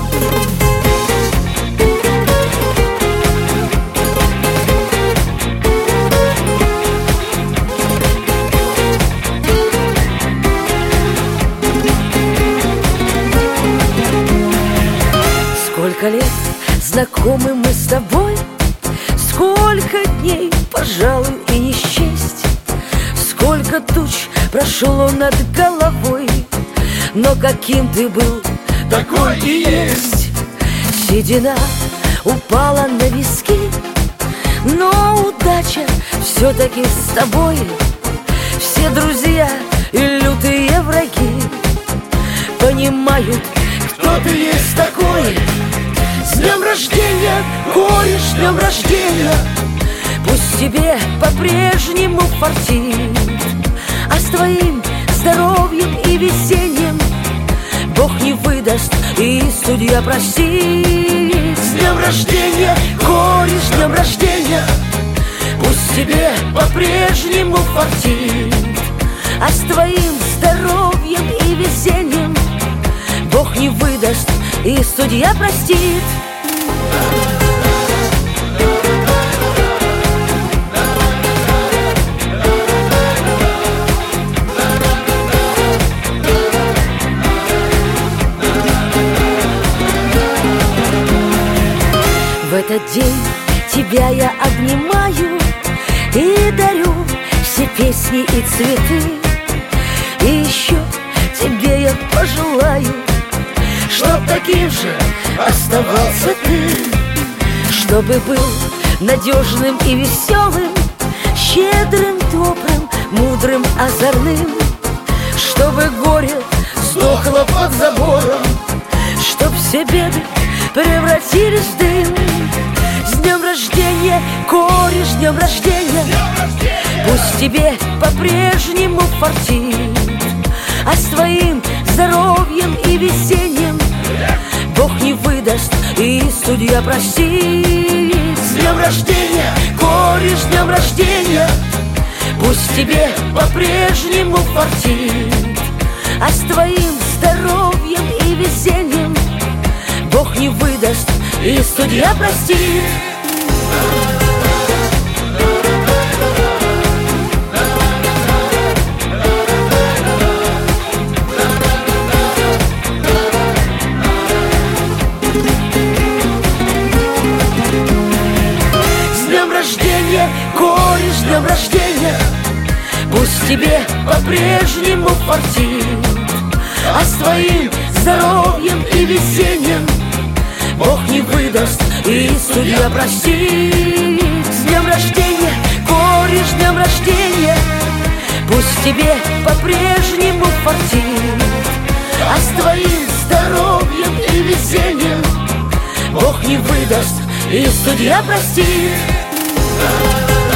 Сколько лет знакомы мы с тобой, сколько дней, пожалуй, и не счесть. Сколько туч прошло над головой, но каким ты был, такой и есть. Седина упала на виски, но удача все-таки с тобой. Все друзья и лютые враги понимают, кто ты есть такой. С днем рождения, кореш, с днем рождения! Пусть тебе по-прежнему фартит, а с твоим здоровьем и весеннем Бог не выдаст и судья простит. С днем рождения, кореш, с днем рождения! Пусть тебе по-прежнему фартит, а с твоим здоровьем и весеннем Бог не выдаст и судья простит. В этот день тебя я обнимаю и дарю все песни и цветы. И еще тебе я пожелаю, чтоб таким же оставался ты, чтобы был надежным и веселым, щедрым, добрым, мудрым, озорным, чтобы горе сдохло под забором, чтоб все беды превратились в дым. С днем рождения, кореш, с днем рождения! Пусть тебе по-прежнему фартит, а с твоим здоровьем и весеннем Бог не выдаст и судья простит. С днем рождения, кореш, с днем рождения! Пусть тебе по-прежнему фартит, а с твоим здоровьем и весеннем Бог не выдаст и судья простит. Кореш, с днем рождения! Пусть тебе по-прежнему фартит, а с твоим здоровьем и весеннем Бог не выдаст и судья простит. С днем рождения, кореш, с днем рождения! Пусть тебе по-прежнему фартит, а с твоим здоровьем и весеннем Бог не выдаст и судья простит.